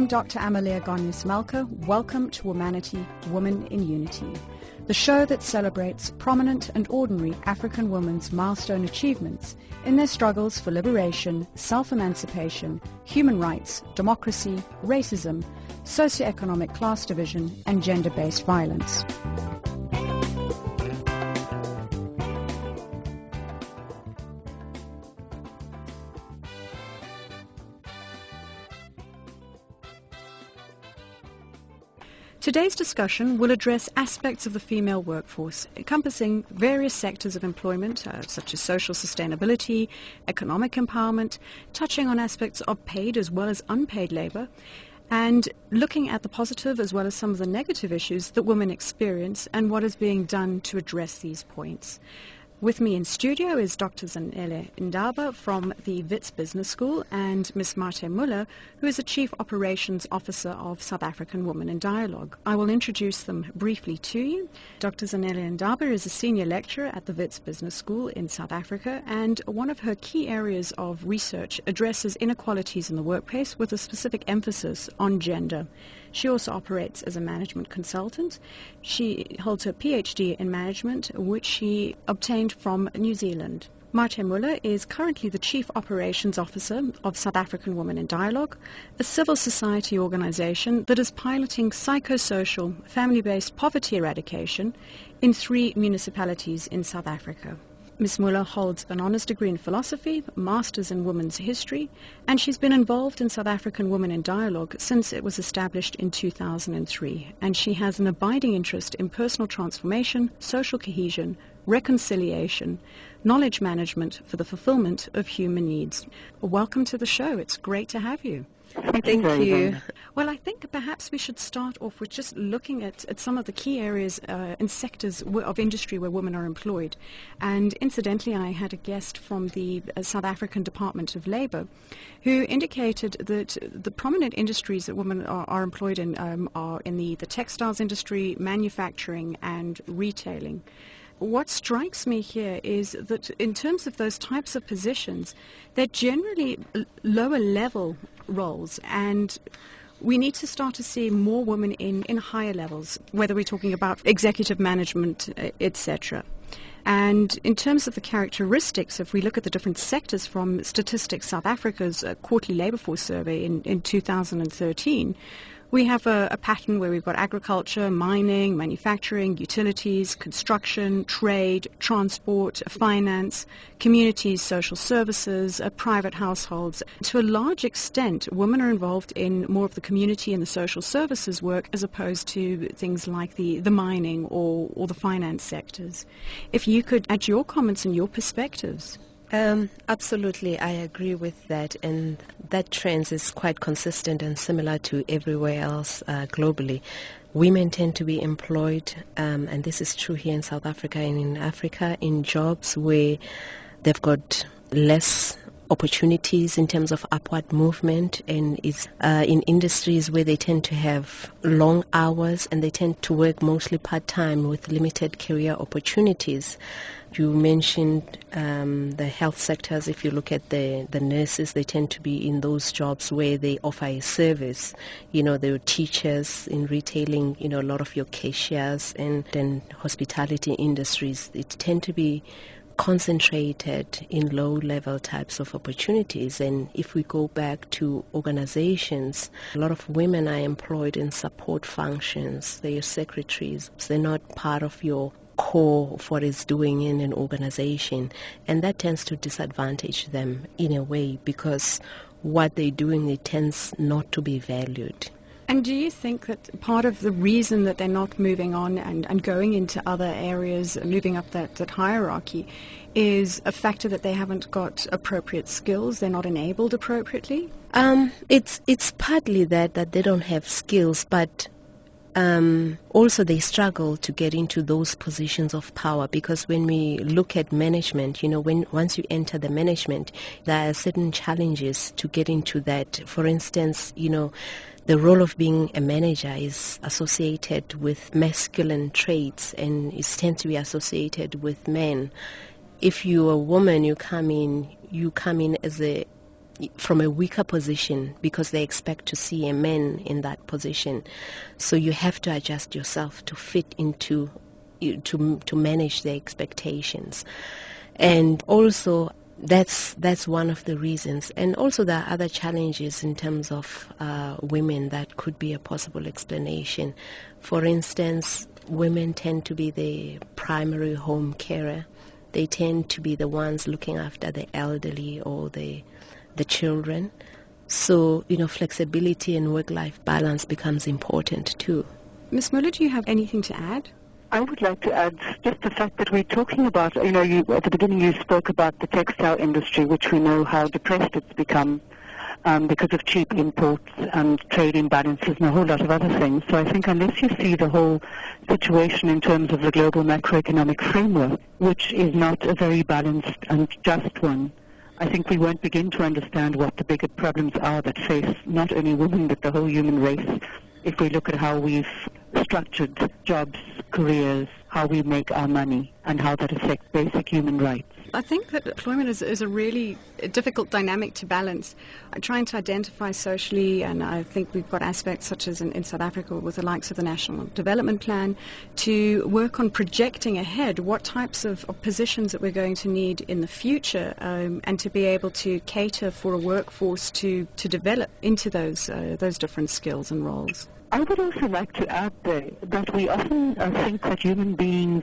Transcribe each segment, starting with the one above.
I'm Dr. Amalia Gonyas-Malka. Welcome to Womanity, Woman in Unity, the show that celebrates prominent and ordinary African women's milestone achievements in their struggles for liberation, self-emancipation, human rights, democracy, racism, socioeconomic class division, and gender-based violence. Today's discussion will address aspects of the female workforce, encompassing various sectors of employment, such as social sustainability, economic empowerment, touching on aspects of paid as well as unpaid labour, and looking at the positive as well as some of the negative issues that women experience and what is being done to address these points. With me in studio is Dr. Zanele Ndaba from the Wits Business School and Ms. Marte Muller, who is the Chief Operations Officer of South African Women in Dialogue. I will introduce them briefly to you. Dr. Zanele Ndaba is a senior lecturer at the Wits Business School in South Africa, and one of her key areas of research addresses inequalities in the workplace with a specific emphasis on gender. She also operates as a management consultant. She holds her PhD in management, which she obtained from New Zealand. Marte Muller is currently the Chief Operations Officer of South African Women in Dialogue, a civil society organization that is piloting psychosocial, family-based poverty eradication in 3 municipalities in South Africa. Ms. Muller holds an honours degree in philosophy, a master's in women's history, and she's been involved in South African Women in Dialogue since it was established in 2003. And she has an abiding interest in personal transformation, social cohesion, reconciliation, knowledge management for the fulfillment of human needs. Welcome to the show. It's great to have you. Thank you. Well, I think perhaps we should start off with just looking at some of the key areas and sectors of industry where women are employed. And incidentally, I had a guest from the South African Department of Labour who indicated that the prominent industries that women are employed in are in the textiles industry, manufacturing and retailing. What strikes me here is that in terms of those types of positions, they're generally lower level roles, and we need to start to see more women in higher levels, whether we're talking about executive management, etc. And in terms of the characteristics, if we look at the different sectors from Statistics South Africa's quarterly labour force survey in 2013, we have a pattern where we've got agriculture, mining, manufacturing, utilities, construction, trade, transport, finance, communities, social services, private households. To a large extent, women are involved in more of the community and the social services work as opposed to things like the mining or the finance sectors. If you could add your comments and your perspectives. Absolutely, I agree with that, and that trend is quite consistent and similar to everywhere else globally. Women tend to be employed, and this is true here in South Africa and in Africa, in jobs where they've got less opportunities in terms of upward movement, and is in industries where they tend to have long hours and they tend to work mostly part-time with limited career opportunities. You mentioned the health sectors. If you look at the nurses, they tend to be in those jobs where they offer a service. There are teachers in retailing, a lot of your cashiers, and then hospitality industries. It tend to be concentrated in low-level types of opportunities. And if we go back to organizations, a lot of women are employed in support functions. They're secretaries. They're not part of your core of what is doing in an organization, and that tends to disadvantage them in a way because what they're doing, it tends not to be valued. And do you think that part of the reason that they're not moving on and going into other areas, moving up that hierarchy, is a factor that they haven't got appropriate skills, they're not enabled appropriately? It's partly that they don't have skills, but also they struggle to get into those positions of power, because when we look at management, once you enter the management, there are certain challenges to get into that. For instance, the role of being a manager is associated with masculine traits and it tends to be associated with men. If you're a woman, you come in as a from a weaker position because they expect to see a man in that position. So you have to adjust yourself to fit into, to manage their expectations. And also that's one of the reasons. And also there are other challenges in terms of women that could be a possible explanation. For instance, women tend to be the primary home carer. They tend to be the ones looking after the elderly or the children. So, flexibility and work-life balance becomes important too. Ms. Muller, do you have anything to add? I would like to add just the fact that we're talking about, at the beginning you spoke about the textile industry, which we know how depressed it's become because of cheap imports and trade imbalances and a whole lot of other things. So I think unless you see the whole situation in terms of the global macroeconomic framework, which is not a very balanced and just one, I think we won't begin to understand what the bigger problems are that face not only women but the whole human race if we look at how we've structured jobs, careers, how we make our money, and how that affects basic human rights. I think that employment is a really difficult dynamic to balance. Trying to identify socially, and I think we've got aspects such as in South Africa with the likes of the National Development Plan, to work on projecting ahead what types of positions that we're going to need in the future, and to be able to cater for a workforce to develop into those different skills and roles. I would also like to add that we often think that human beings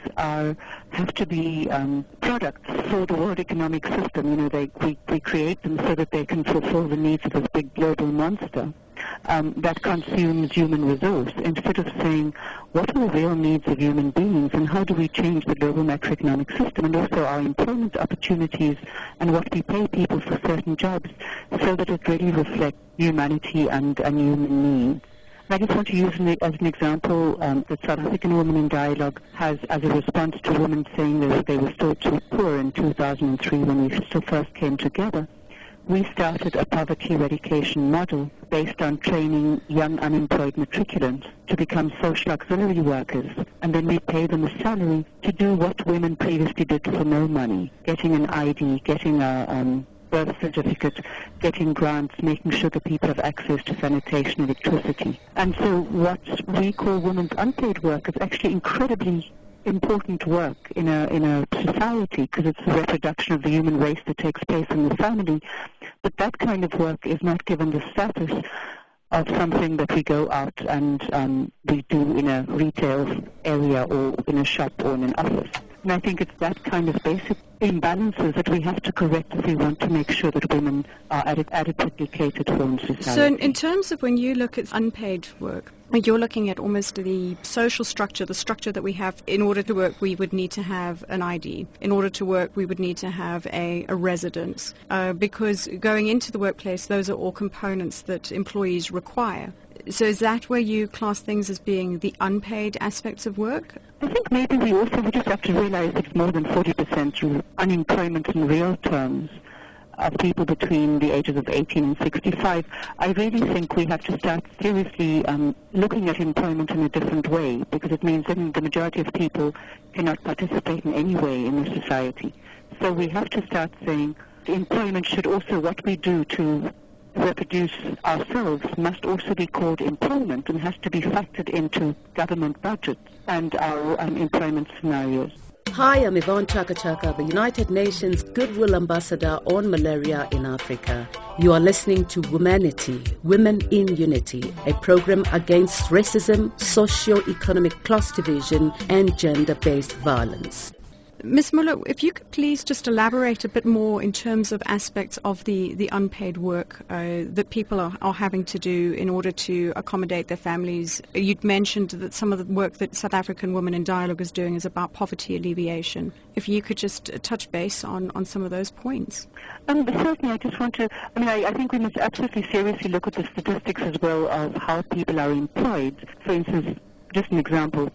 have to be products for the world economic system. We create them so that they can fulfill the needs of this big global monster that consumes human resource, instead of saying what are the real needs of human beings and how do we change the global macroeconomic system and also our employment opportunities and what we pay people for certain jobs so that it really reflects humanity and human needs. I just want to use as an example the South African Women in Dialogue has, as a response to women saying that they were still too poor in 2003 when we still first came together. We started a poverty eradication model based on training young unemployed matriculants to become social auxiliary workers, and then we pay them a salary to do what women previously did for no money, getting an ID, getting a birth certificate, getting grants, making sure that people have access to sanitation, electricity. And so what we call women's unpaid work is actually incredibly important work in a society because it's the reproduction of the human race that takes place in the family. But that kind of work is not given the status of something that we go out and we do in a retail area or in a shop or in an office. And I think it's that kind of basic imbalances that we have to correct if we want to make sure that women are adequately catered for in society. So in terms of when you look at unpaid work, you're looking at almost the social structure, the structure that we have. In order to work, we would need to have an ID. In order to work, we would need to have a residence. Because going into the workplace, those are all components that employees require. So is that where you class things as being the unpaid aspects of work? I think maybe we just have to realize that it's more than 40% unemployment in real terms of people between the ages of 18 and 65. I really think we have to start seriously looking at employment in a different way, because it means that the majority of people cannot participate in any way in the society. So we have to start saying employment should also, what we do to reproduce ourselves must also be called employment and has to be factored into government budgets and our employment scenarios. Hi, I'm Yvonne Chaka Chaka, the United Nations Goodwill Ambassador on Malaria in Africa. You are listening to Womanity, Women in Unity, a program against racism, socio-economic class division, and gender-based violence. Ms. Muller, if you could please just elaborate a bit more in terms of aspects of the unpaid work that people are having to do in order to accommodate their families. You'd mentioned that some of the work that South African Women in Dialogue is doing is about poverty alleviation. If you could just touch base on some of those points. Certainly, I just want to, I think we must absolutely seriously look at the statistics as well of how people are employed. For instance, just an example,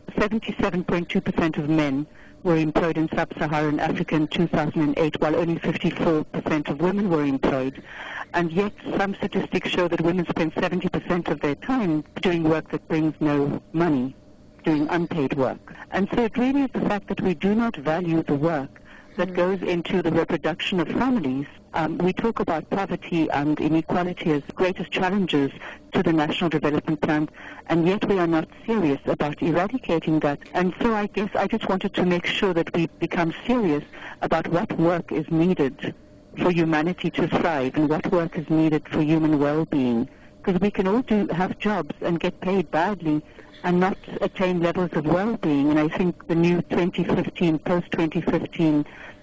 77.2% of men were employed in sub-Saharan Africa in 2008, while only 54% of women were employed. And yet some statistics show that women spend 70% of their time doing work that brings no money, doing unpaid work. And so it really is the fact that we do not value the work that goes into the reproduction of families. We talk about poverty and inequality as the greatest challenges to the National Development Plan, and yet we are not serious about eradicating that. And so I guess I just wanted to make sure that we become serious about what work is needed for humanity to thrive and what work is needed for human well-being. Because we can all have jobs and get paid badly and not attain levels of well-being. And I think the new 2015, post-2015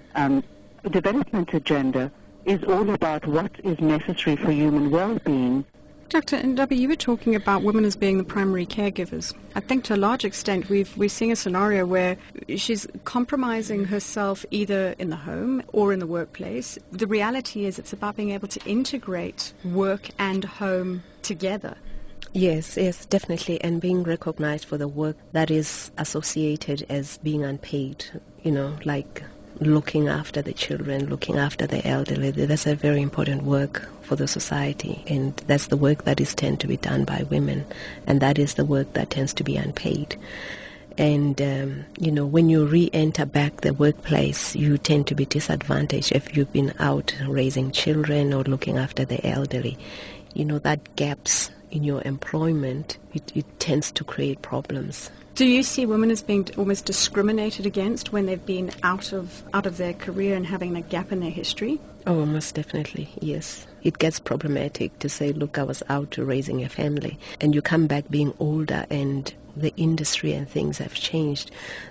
development agenda is all about what is necessary for human well-being. Dr. Ndabi, you were talking about women as being the primary caregivers. I think to a large extent we're seeing a scenario where she's compromising herself either in the home or in the workplace. The reality is it's about being able to integrate work and home together. Yes, definitely, and being recognized for the work that is associated as being unpaid, like looking after the children, looking after the elderly. That's a very important work for the society, and that's the work that is tend to be done by women, and that is the work that tends to be unpaid. And, when you re-enter back the workplace, you tend to be disadvantaged if you've been out raising children or looking after the elderly. That gaps in your employment, it tends to create problems. Do you see women as being almost discriminated against when they've been out of their career and having a gap in their history? Oh, most definitely, yes. It gets problematic to say, look, I was out raising a family, and you come back being older and the industry and things have changed.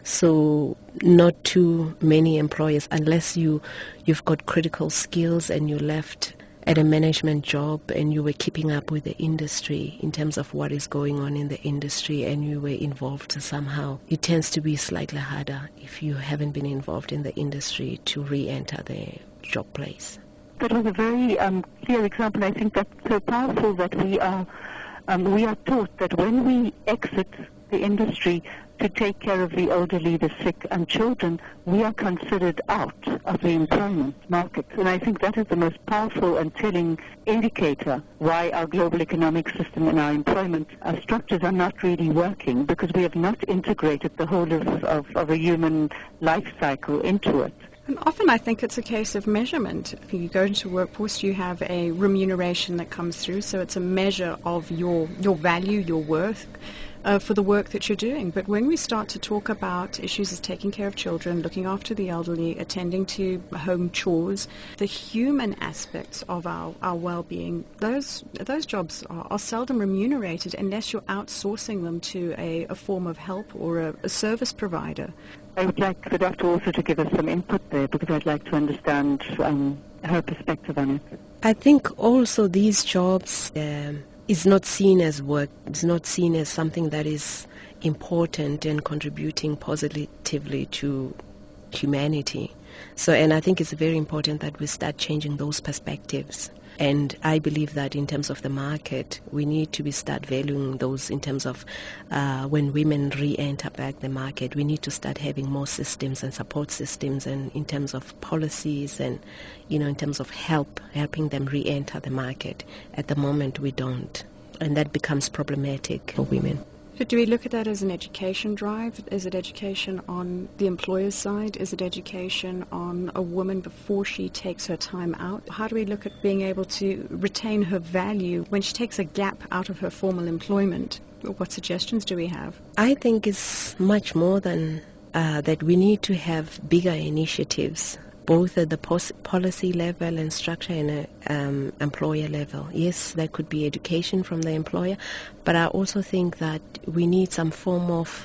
So not too many employers, unless you've got critical skills and you left at a management job and you were keeping up with the industry in terms of what is going on in the industry and you were involved somehow, it tends to be slightly harder if you haven't been involved in the industry to re-enter the job place. That was a very clear example. I think that's so powerful that we are taught that when we exit the industry to take care of the elderly, the sick, and children, we are considered out of the employment market. And I think that is the most powerful and telling indicator why our global economic system and our employment structures are not really working, because we have not integrated the whole of a human life cycle into it. And often I think it's a case of measurement. If you go into a workforce, you have a remuneration that comes through, so it's a measure of your value, your worth, for the work that you're doing. But when we start to talk about issues as taking care of children, looking after the elderly, attending to home chores, the human aspects of our well-being, those jobs are seldom remunerated unless you're outsourcing them to a form of help or a service provider. I would like the doctor also to give us some input there, because I'd like to understand her perspective on it. I think also these jobs is not seen as work. It's not seen as something that is important and contributing positively to humanity. And I think it's very important that we start changing those perspectives. And I believe that in terms of the market, we need to start valuing those in terms of when women re-enter back the market, we need to start having more systems and support systems, and in terms of policies and, in terms of helping them re-enter the market. At the moment, we don't. And that becomes problematic for women. So do we look at that as an education drive? Is it education on the employer's side? Is it education on a woman before she takes her time out? How do we look at being able to retain her value when she takes a gap out of her formal employment? What suggestions do we have? I think it's much more than that. We need to have bigger initiatives, both at the policy level and structure and employer level. Yes, there could be education from the employer, but I also think that we need some form of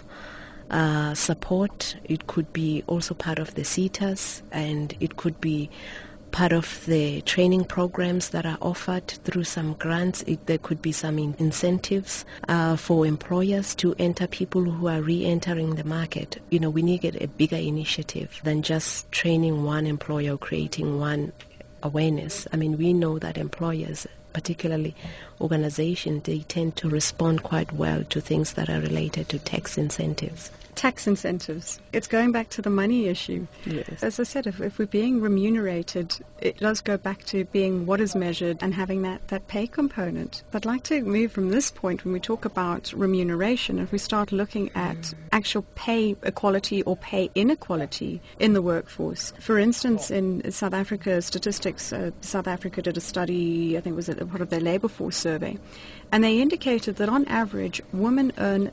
support. It could be also part of the CETAs, and it could be part of the training programs that are offered through some grants. There could be some incentives for employers to enter people who are re-entering the market. We need to get a bigger initiative than just training one employer or creating one awareness. I mean, we know that employers, particularly organizations, they tend to respond quite well to things that are related to tax incentives. Tax incentives. It's going back to the money issue. Yes. As I said, if we're being remunerated, it does go back to being what is measured and having that pay component. I'd like to move from this point when we talk about remuneration, if we start looking at actual pay equality or pay inequality in the workforce. For instance, in South Africa statistics, South Africa did a study, I think it was part of their labour force survey, and they indicated that on average, women earn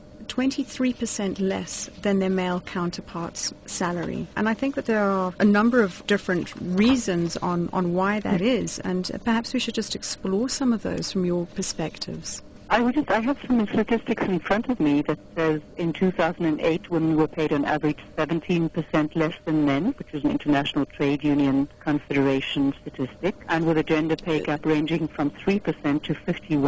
23% less than their male counterparts' salary. And I think that there are a number of different reasons on why that is, and perhaps we should just explore some of those from your perspectives. I have some statistics in front of me that says in 2008 women were paid on average 17% less than men, which is an International Trade Union Confederation statistic, and with a gender pay gap ranging from 3% to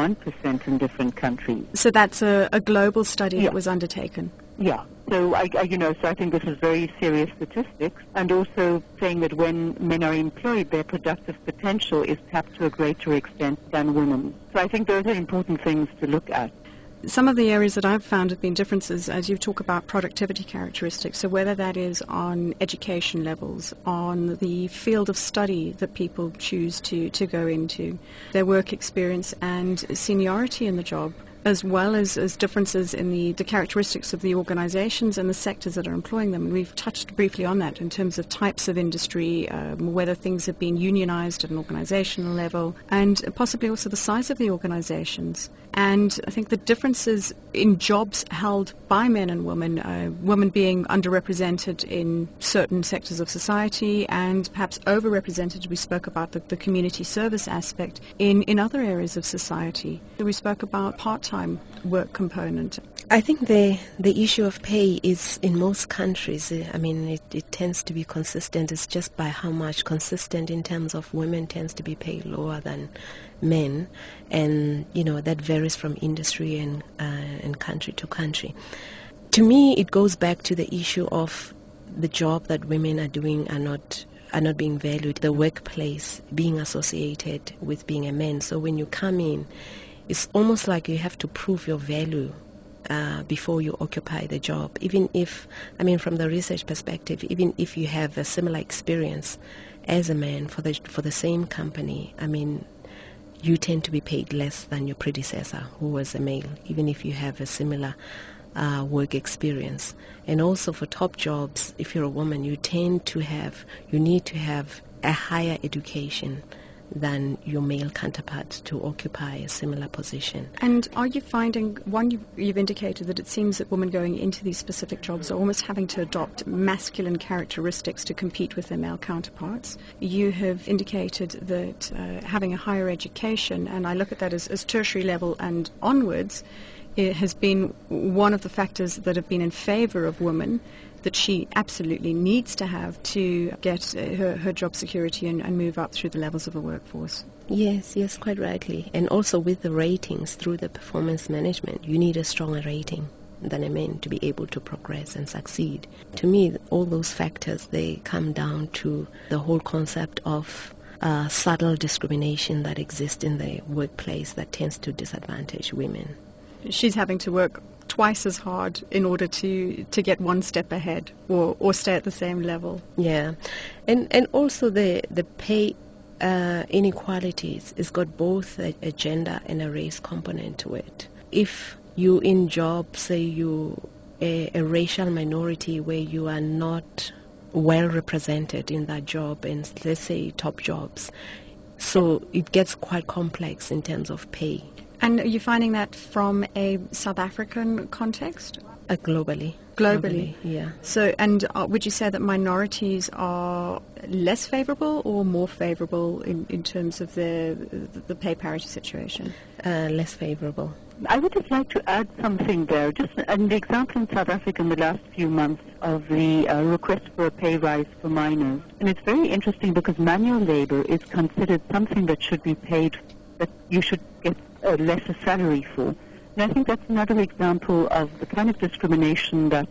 51% in different countries. So that's a global study that was undertaken. Yeah. So I think this is very serious statistics, and also saying that when men are employed, their productive potential is tapped to a greater extent than women. So I think those are important things to look at. Some of the areas that I've found have been differences as you talk about productivity characteristics, so whether that is on education levels, on the field of study that people choose to go into, their work experience and seniority in the job, as well as differences in the characteristics of the organizations and the sectors that are employing them. And we've touched briefly on that in terms of types of industry, whether things have been unionized at an organizational level, and possibly also the size of the organizations. And I think the differences in jobs held by men and women, women being underrepresented in certain sectors of society and perhaps overrepresented, we spoke about the community service aspect, in other areas of society. We spoke about part-time work component. I think the issue of pay is in most countries, it tends to be consistent. It's just by how much consistent in terms of women tends to be paid lower than men, and that varies from industry and country to country. To me, it goes back to the issue of the job that women are doing are not being valued, the workplace being associated with being a man. So when you come in, it's almost like you have to prove your value before you occupy the job. Even if, from the research perspective, even if you have a similar experience as a man for the same company, you tend to be paid less than your predecessor who was a male, even if you have a similar work experience. And also for top jobs, if you're a woman, you need to have a higher education than your male counterpart to occupy a similar position. And are you finding, you've indicated that it seems that women going into these specific jobs are almost having to adopt masculine characteristics to compete with their male counterparts. You have indicated that having a higher education, and I look at that as tertiary level and onwards, it has been one of the factors that have been in favor of women, that she absolutely needs to have to get her job security and move up through the levels of the workforce. Yes, quite rightly. And also with the ratings through the performance management, you need a stronger rating than a man to be able to progress and succeed. To me, all those factors, they come down to the whole concept of subtle discrimination that exists in the workplace that tends to disadvantage women. She's having to work twice as hard in order to get one step ahead or stay at the same level. Yeah, and also the pay inequalities, it's got both a gender and a race component to it. If you in job, say you a racial minority where you are not well represented in that job, and let's say top jobs, so it gets quite complex in terms of pay. And are you finding that from a South African context? Globally. Globally, yeah. So, and would you say that minorities are less favourable or more favourable in terms of the pay parity situation? Less favourable. I would just like to add something there. Just an example in South Africa in the last few months of the request for a pay rise for minors. And it's very interesting because manual labour is considered something that should be paid, that you should get a lesser salary for. And I think that's another example of the kind of discrimination that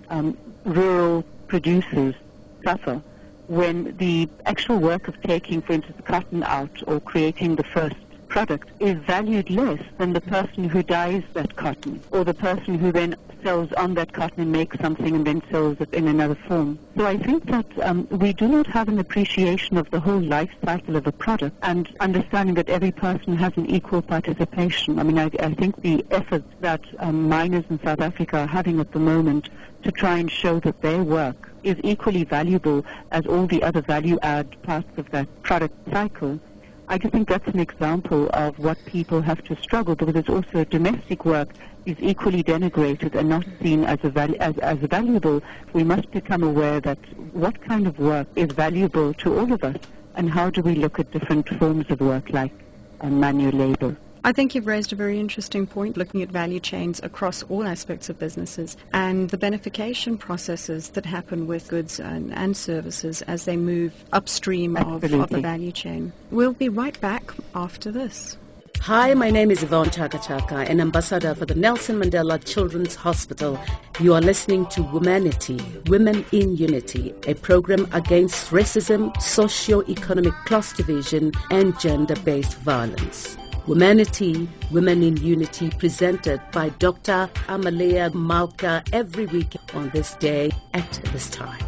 rural producers suffer when the actual work of taking, for instance, cotton out or creating the first product is valued less than the person who dyes that cotton, or the person who then sells on that cotton and makes something and then sells it in another form. So I think that we do not have an appreciation of the whole life cycle of a product and understanding that every person has an equal participation. I mean, I think the efforts that miners in South Africa are having at the moment to try and show that their work is equally valuable as all the other value-add parts of that product cycle, I just think that's an example of what people have to struggle, because it's also domestic work is equally denigrated and not seen as valuable. We must become aware that what kind of work is valuable to all of us, and how do we look at different forms of work like manual labor. I think you've raised a very interesting point, looking at value chains across all aspects of businesses and the beneficiation processes that happen with goods and services as they move upstream of the value chain. We'll be right back after this. Hi, my name is Yvonne Chaka Chaka, an ambassador for the Nelson Mandela Children's Hospital. You are listening to Womanity, Women in Unity, a program against racism, socio-economic class division, and gender-based violence. Womanity, Women in Unity, presented by Dr. Amalia Malka every week on this day at this time.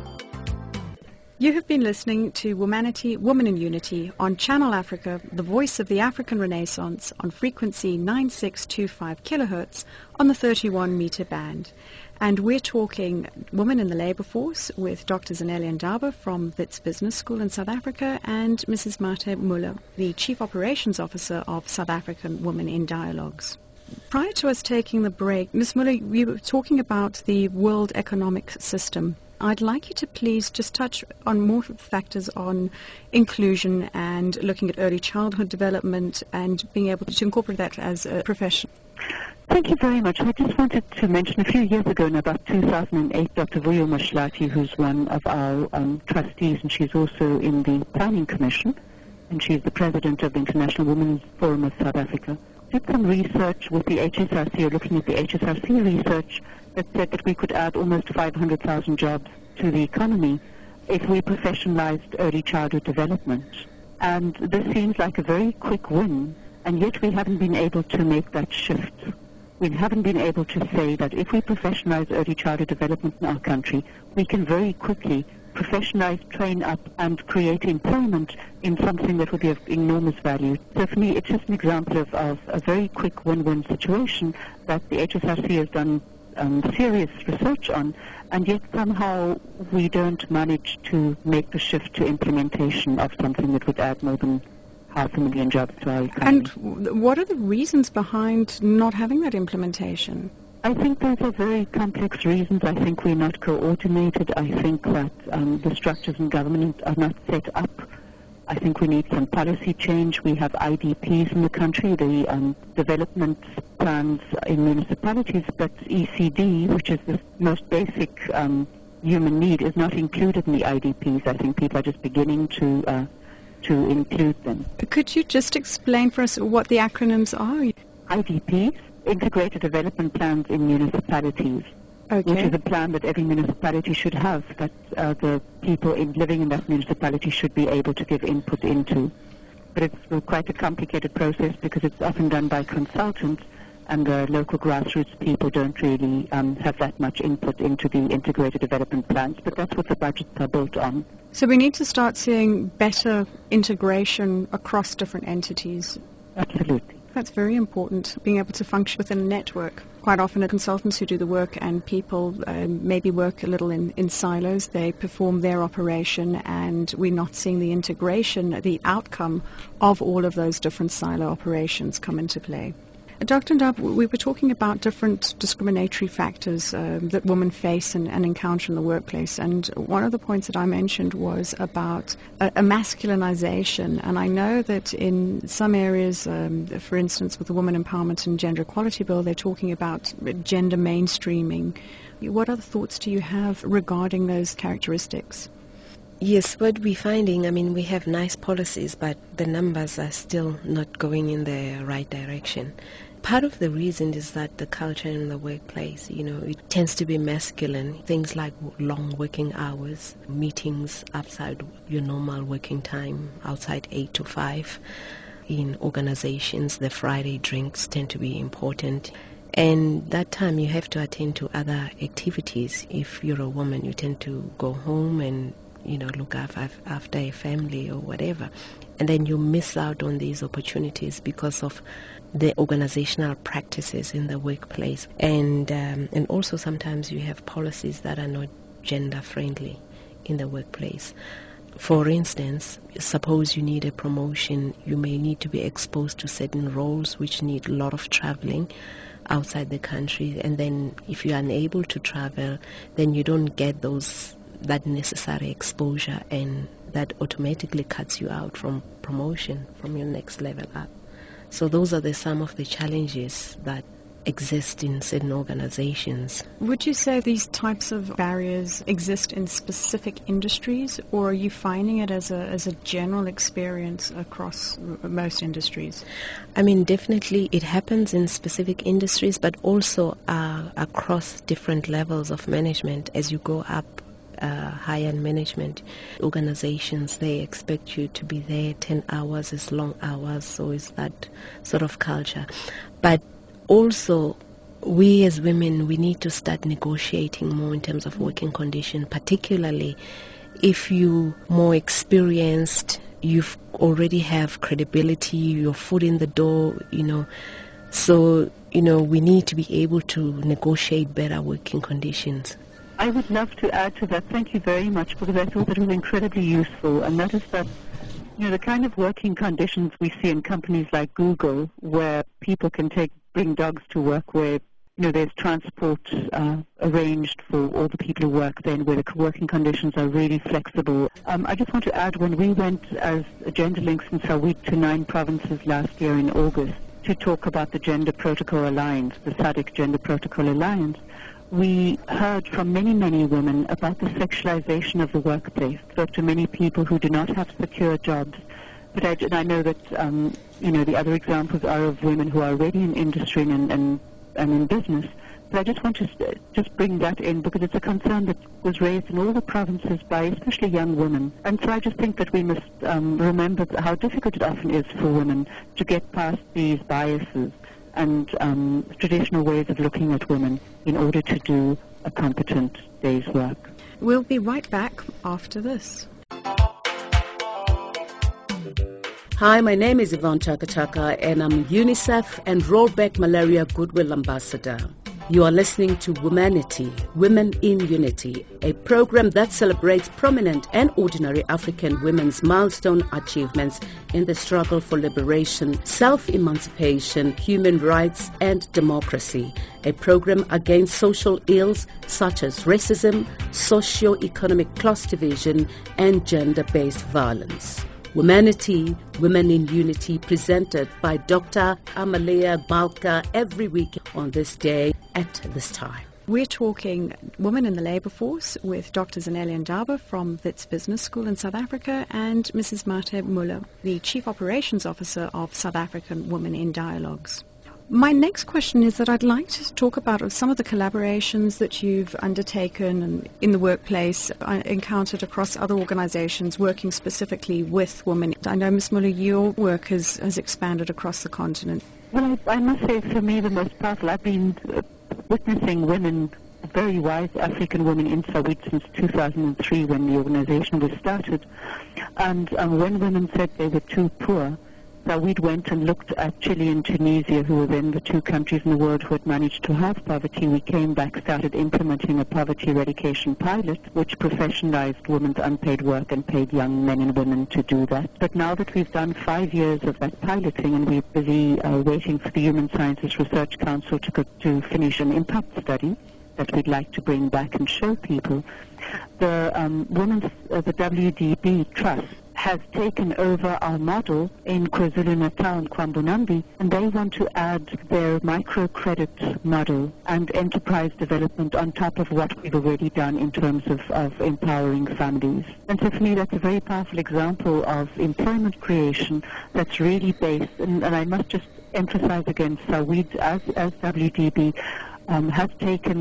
You have been listening to Womanity, Women in Unity on Channel Africa, the voice of the African Renaissance, on frequency 9625 kilohertz on the 31-meter band. And we're talking women in the labour force with Dr. Zanele Ndaba from Wits Business School in South Africa and Mrs. Martha Muller, the Chief Operations Officer of South African Women in Dialogues. Prior to us taking the break, Ms. Muller, we were talking about the World Economic System. I'd like you to please just touch on more factors on inclusion and looking at early childhood development and being able to incorporate that as a profession. Thank you very much. I just wanted to mention a few years ago, in about 2008, Dr. Vuyo Mashlati, who's one of our trustees, and she's also in the Planning Commission, and she's the president of the International Women's Forum of South Africa, did some research with the HSRC, or looking at the HSRC research, that said that we could add almost 500,000 jobs to the economy if we professionalized early childhood development. And this seems like a very quick win, and yet we haven't been able to make that shift. We haven't been able to say that if we professionalize early childhood development in our country, we can very quickly professionalize, train up, and create employment in something that would be of enormous value. So for me, it's just an example of a very quick win-win situation that the HSRC has done serious research on, and yet somehow we don't manage to make the shift to implementation of something that would add more than 500,000 jobs to our economy. And what are the reasons behind not having that implementation? I think those are very complex reasons. I think we're not coordinated. I think that the structures in government are not set up. I think we need some policy change. We have IDPs in the country, the development plans in municipalities, but ECD, which is the most basic human need, is not included in the IDPs. I think people are just beginning to include them. Could you just explain for us what the acronyms are? IDPs, Integrated Development Plans in Municipalities. Okay. Which is a plan that every municipality should have, that the people living in that municipality should be able to give input into. But it's quite a complicated process because it's often done by consultants, and the local grassroots people don't really have that much input into the integrated development plans. But that's what the budgets are built on. So we need to start seeing better integration across different entities. Absolutely. That's very important, being able to function within a network. Quite often consultants who do the work and people maybe work a little in silos. They perform their operation and we're not seeing the integration, the outcome of all of those different silo operations come into play. Dr. Ndaba, we were talking about different discriminatory factors that women face and encounter in the workplace, and one of the points that I mentioned was about a masculinization, and I know that in some areas, for instance with the Women Empowerment and Gender Equality Bill, they're talking about gender mainstreaming. What other thoughts do you have regarding those characteristics? Yes, what we're finding, we have nice policies, but the numbers are still not going in the right direction. Part of the reason is that the culture in the workplace, it tends to be masculine. Things like long working hours, meetings outside your normal working time, outside 8 to 5. in organizations, the Friday drinks tend to be important. And that time you have to attend to other activities. If you're a woman, you tend to go home and, look after a family or whatever. And then you miss out on these opportunities because of the organizational practices in the workplace. And also sometimes you have policies that are not gender friendly in the workplace. For instance, suppose you need a promotion, you may need to be exposed to certain roles which need a lot of traveling outside the country, and then if you're unable to travel, then you don't get that necessary exposure, and that automatically cuts you out from promotion, from your next level up. So those are some of the challenges that exist in certain organizations. Would you say these types of barriers exist in specific industries, or are you finding it as a general experience across most industries? I mean, definitely it happens in specific industries, but also across different levels of management. As you go up higher in management organizations, they expect you to be there 10 hours is long hours, so it's that sort of culture. But also, we as women, we need to start negotiating more in terms of working condition, particularly if you're more experienced, you already have credibility, your foot in the door, So, we need to be able to negotiate better working conditions. I would love to add to that. Thank you very much, because I thought that was incredibly useful. And that is that, the kind of working conditions we see in companies like Google, where people can bring dogs to work, where there's transport arranged for all the people who work there, and where the working conditions are really flexible. I just want to add, when we went as Gender Links in Saawit to 9 provinces last year in August to talk about the Gender Protocol Alliance, the SADC Gender Protocol Alliance, we heard from many, many women about the sexualization of the workplace. Spoke to many people who do not have secure jobs. But I know that, the other examples are of women who are already in industry and in business. But I just want to just bring that in, because it's a concern that was raised in all the provinces by especially young women. And so I just think that we must remember how difficult it often is for women to get past these biases and traditional ways of looking at women in order to do a competent day's work. We'll be right back after this. Hi, my name is Yvonne Chaka and I'm UNICEF and Rollback Malaria Goodwill Ambassador. You are listening to Womanity, Women in Unity, a program that celebrates prominent and ordinary African women's milestone achievements in the struggle for liberation, self-emancipation, human rights and democracy. A program against social ills such as racism, socio-economic class division and gender-based violence. Womanity, Women in Unity, presented by Dr. Amalia Balka every week on this day at this time. We're talking Women in the Labour Force with Dr. Zanele Ndaba from Wits Business School in South Africa and Mrs. Marthe Muller, the Chief Operations Officer of South African Women in Dialogues. My next question is that I'd like to talk about some of the collaborations that you've undertaken in the workplace, encountered across other organizations working specifically with women. I know, Ms. Muller, your work has expanded across the continent. Well, I must say, for me, the most powerful, I've been witnessing women, very wise African women in Saawit since 2003 when the organization was started. And when women said they were too poor, Saawit went and looked at Chile and Tunisia, who were then the 2 countries in the world who had managed to halve poverty. We came back, started implementing a poverty eradication pilot, which professionalized women's unpaid work and paid young men and women to do that. But now that we've done 5 years of that piloting, and we're busy waiting for the Human Sciences Research Council to finish an impact study that we'd like to bring back and show people, the WDB Trust has taken over our model in KwaZulu-Natal and Kwambunambi, and they want to add their microcredit model and enterprise development on top of what we've already done in terms of empowering families. And so for me, that's a very powerful example of employment creation that's really based, and I must just emphasize again, Saawit as WDB has taken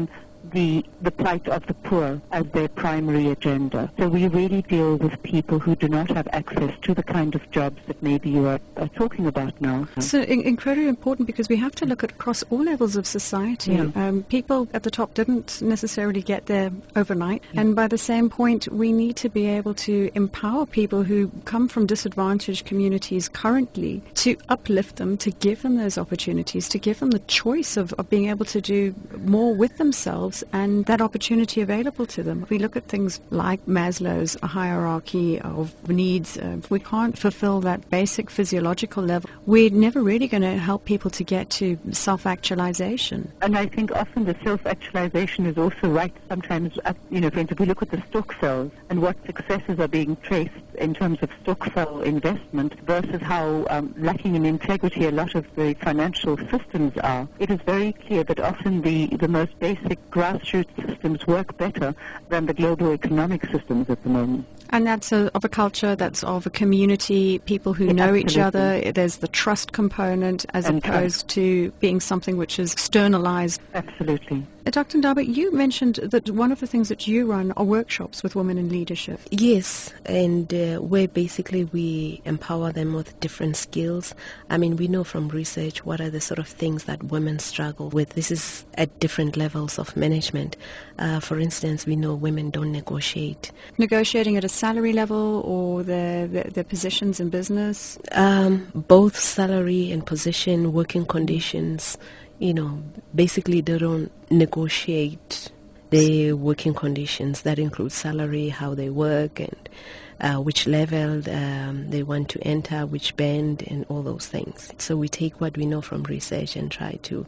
the plight of the poor as their primary agenda. So we really deal with people who do not have access to the kind of jobs that maybe you are talking about now. So incredibly important, because we have to look at across all levels of society. Yeah. People at the top didn't necessarily get there overnight, and by the same point we need to be able to empower people who come from disadvantaged communities currently, to uplift them, to give them those opportunities, to give them the choice of being able to do more with themselves and that opportunity available to them. We look at things like Maslow's hierarchy of needs. If we can't fulfill that basic physiological level, we're never really going to help people to get to self-actualization. And I think often the self-actualization is also right sometimes, for instance, if we look at the Stokvel and what successes are being traced in terms of Stokvel investment versus how lacking in integrity a lot of the financial systems are, it is very clear that often the most basic grassroots systems work better than the global economic systems at the moment. And that's of a culture, that's of a community, people who know absolutely. each other. There's the trust component as And opposed to being something which is externalized. Absolutely. Dr. Ndaba, you mentioned that one of the things that you run are workshops with women in leadership. Yes, and where basically we empower them with different skills. I mean, we know from research what are the sort of things that women struggle with. This is at different levels of management. For instance, we know women don't negotiate. Negotiating at a salary level or their positions in business? Both salary and position, working conditions, basically they don't negotiate their working conditions. That includes salary, how they work, and which level they want to enter, which band, and all those things. So we take what we know from research and try to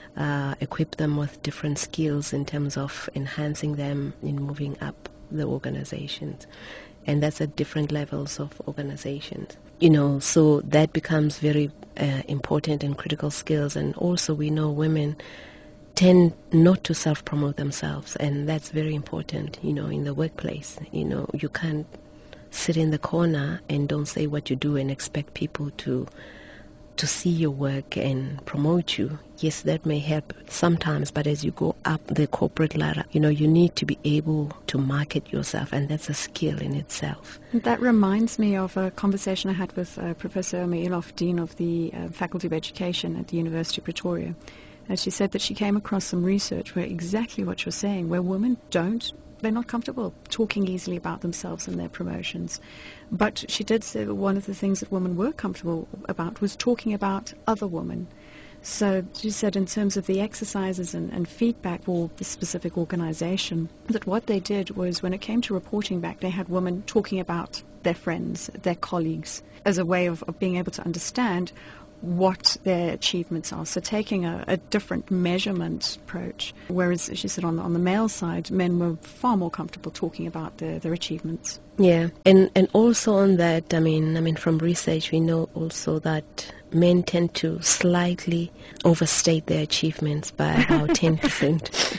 equip them with different skills in terms of enhancing them in moving up the organizations. And that's at different levels of organizations. So that becomes very important and critical skills. And also we know women tend not to self-promote themselves, and that's very important, in the workplace. You can't sit in the corner and don't say what you do and expect people to see your work and promote you. Yes, that may help sometimes, but as you go up the corporate ladder, you need to be able to market yourself, and that's a skill in itself. That reminds me of a conversation I had with Professor Meilov, Dean of the Faculty of Education at the University of Pretoria. And she said that she came across some research where exactly what you're saying, where women they're not comfortable talking easily about themselves and their promotions. But she did say that one of the things that women were comfortable about was talking about other women. So she said in terms of the exercises and feedback for the specific organization, that what they did was when it came to reporting back, they had women talking about their friends, their colleagues, as a way of being able to understand what their achievements are. So taking a different measurement approach, whereas she said on the male side, men were far more comfortable talking about their achievements. Yeah, and also on that, I mean, from research we know also that men tend to slightly overstate their achievements by about 10%.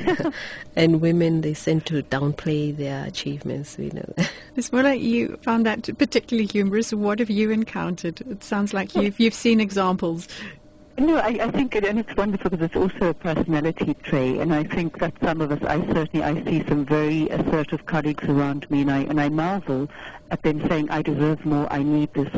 And women, they tend to downplay their achievements, Ms. Muller, you found that particularly humorous. What have you encountered? It sounds like you've seen examples. No, I think and it's wonderful because it's also a personality trait, and I think that some of us, I see some very assertive colleagues around me, and I marvel at them saying, I deserve more, I need this,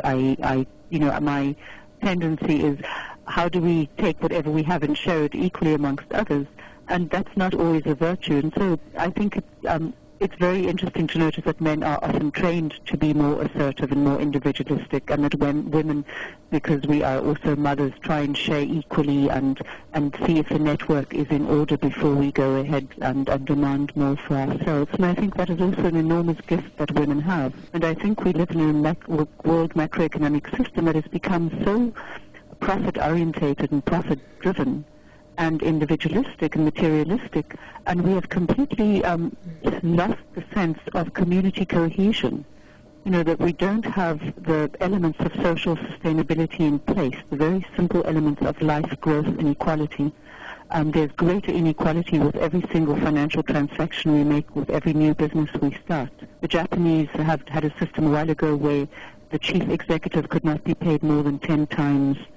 my tendency is, how do we take whatever we have and share it equally amongst others? And that's not always a virtue, and so I think it's very interesting to notice that men are often trained to be more assertive and more individualistic, and that when women, because we are also mothers, try and share equally and see if the network is in order before we go ahead and demand more for ourselves. And I think that is also an enormous gift that women have. And I think we live in a world macroeconomic system that has become so profit-orientated and profit-driven and individualistic and materialistic, and we have completely lost the sense of community cohesion. That we don't have the elements of social sustainability in place, the very simple elements of life, growth, and equality. There's greater inequality with every single financial transaction we make, with every new business we start. The Japanese have had a system a while ago where the chief executive could not be paid more than 10 times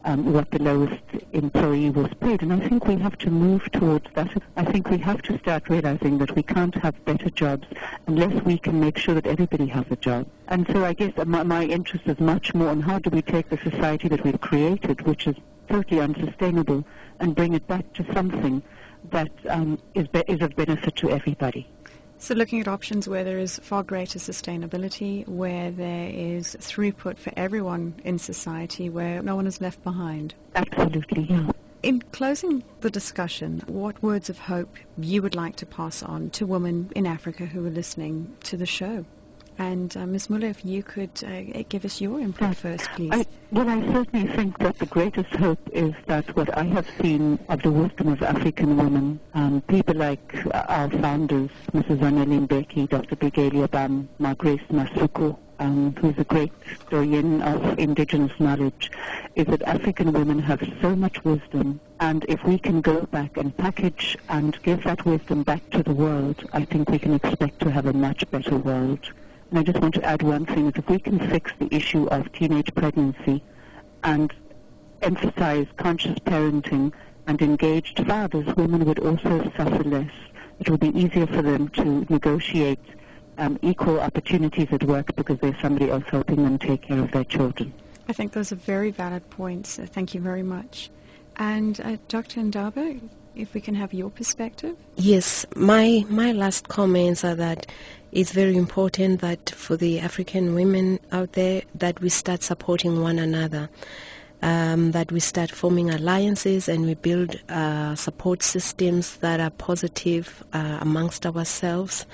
what the lowest employee was paid. And I think we have to move towards that. I think we have to start realizing that we can't have better jobs unless we can make sure that everybody has a job. And so I guess my interest is much more on how do we take the society that we've created, which is totally unsustainable, and bring it back to something that is of benefit to everybody. So looking at options where there is far greater sustainability, where there is throughput for everyone in society, where no one is left behind. Absolutely, yeah. In closing the discussion, what words of hope you would like to pass on to women in Africa who are listening to the show? And Ms. Muller, if you could give us your input first, please. I certainly think that the greatest hope is that what I have seen of the wisdom of African women, people like our founders, Mrs. Anneli Mbeki, Dr. Bigeli Obam, Grace Masuku, who's a great historian of indigenous knowledge, is that African women have so much wisdom, and if we can go back and package and give that wisdom back to the world, I think we can expect to have a much better world. And I just want to add one thing, is if we can fix the issue of teenage pregnancy and emphasize conscious parenting and engaged fathers, women would also suffer less. It will be easier for them to negotiate equal opportunities at work because there's somebody else helping them take care of their children. I think those are very valid points. Thank you very much. And Dr. Ndaba, if we can have your perspective? Yes, my last comments are that it's very important that for the African women out there that we start supporting one another, that we start forming alliances and we build support systems that are positive amongst ourselves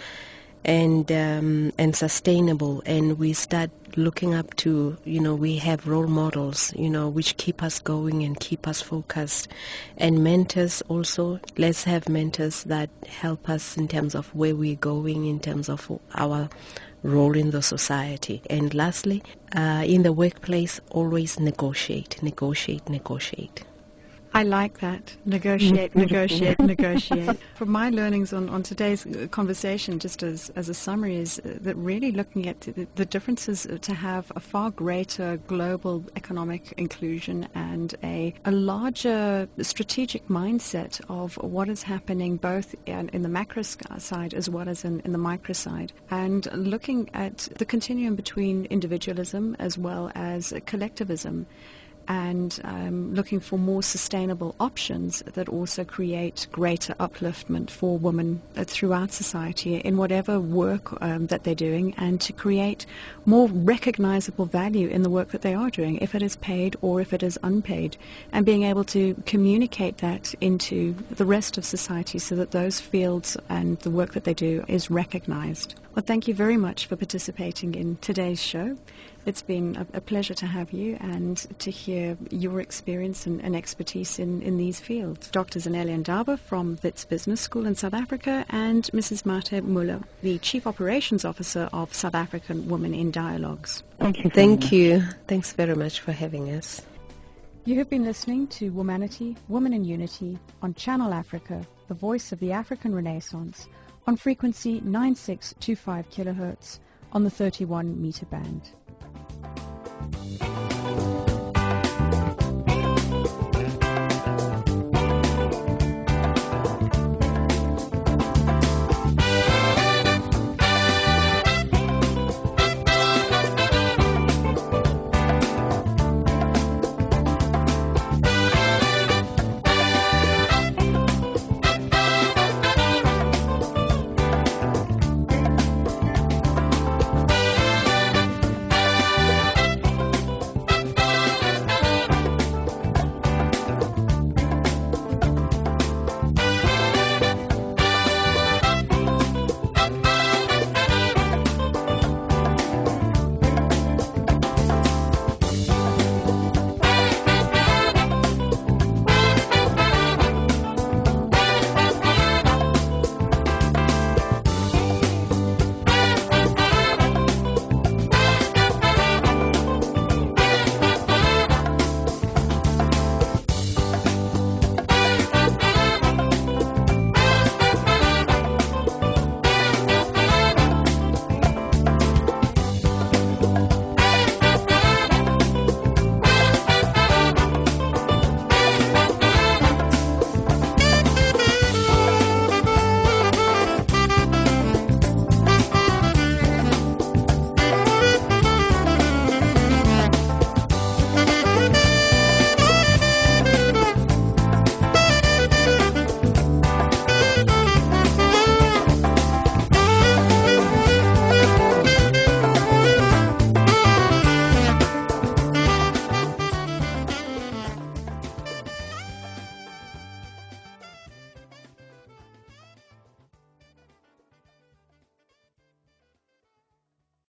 and sustainable, and we start looking up to, we have role models, which keep us going and keep us focused, and mentors also. Let's have mentors that help us in terms of where we're going, in terms of our role in the society. And lastly, in the workplace, always negotiate. I like that. Negotiate. From my learnings on today's conversation, just as a summary, is that really looking at the differences to have a far greater global economic inclusion and a larger strategic mindset of what is happening both in the macro side as well as in the micro side, and looking at the continuum between individualism as well as collectivism, and looking for more sustainable options that also create greater upliftment for women throughout society in whatever work that they're doing, and to create more recognizable value in the work that they are doing, if it is paid or if it is unpaid, and being able to communicate that into the rest of society so that those fields and the work that they do is recognized. Well, thank you very much for participating in today's show. It's been a pleasure to have you and to hear your experience and expertise in these fields. Dr. Zanele Ndaba from Wits Business School in South Africa, and Mrs. Martha Muller, the Chief Operations Officer of South African Women in Dialogues. Thank you. Thank you. Thanks very much for having us. You have been listening to Womanity, Women in Unity on Channel Africa, the voice of the African Renaissance, on frequency 9625 kHz on the 31 meter band.